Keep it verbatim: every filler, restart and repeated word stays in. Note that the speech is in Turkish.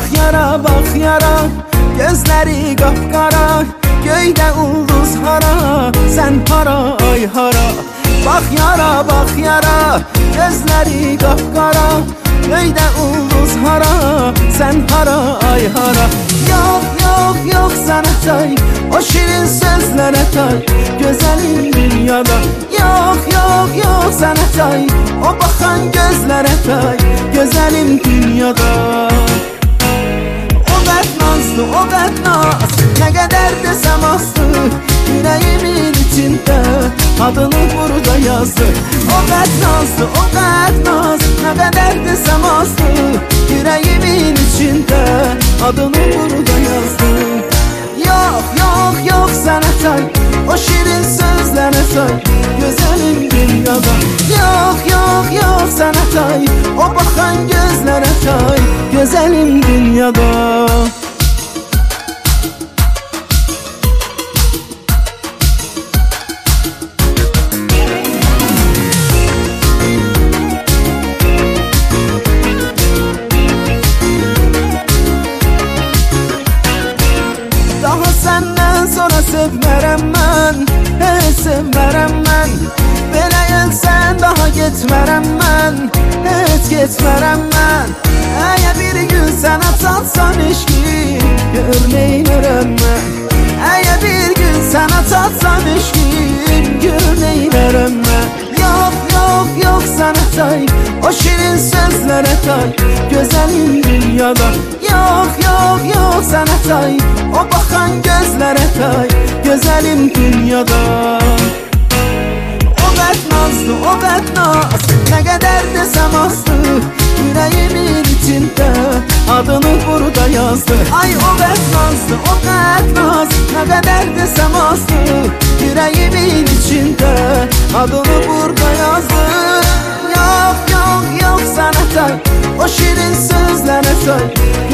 Bak yara bak yara, gözleri kapkara, göyde ulduz hara, sen hara ay hara. Bak yara bak yara, gözleri kapkara, göyde ulduz hara, sen hara ay hara. Yok yok yok sana tay, o şirin sözlere tay, güzelim dünyada. Yok yok yok sana tay, o bakan gözlere tay, güzelim dünyada. O qət nazlı, o qət naz, nə qədər desəm azdı, yüreğimin içində adını burada yazdı. O qət nazlı, o qət naz, nə qədər desəm azdı, yüreğimin içində adını burada yazdı. Yok yok yok sana tay, o şirin sözlere tay, güzelim dünyada. Yok yok yok sana tay, o bakan gözlere tay, güzelim dünyada. Daha senden sonra sevmərəm mən, heç sevmərəm mən. Belə gəlsən daha getmərəm mən, heç getmərəm mən. Əgər bir gün sənə çatsam eşki, gör neynərəm mən. Əgər bir gün sənə çatsam eşki, gör neynərəm mən. Yok yok yok sana tay, o şirin sözlere tay, güzelim dünyada. Yok yok yok sana tay, o bakan gözlere tay, güzelim dünyada. O qət nazlı, o qət naz, nə qədər desəm azdı, yüreğimin içində adını burada yazdı. Ay o qət nazlı, o qət naz, nə qədər desəm azdı, yüreğimin içində adını burada yazdı. Yok yok yok sana tay, o şirin sözlere tay,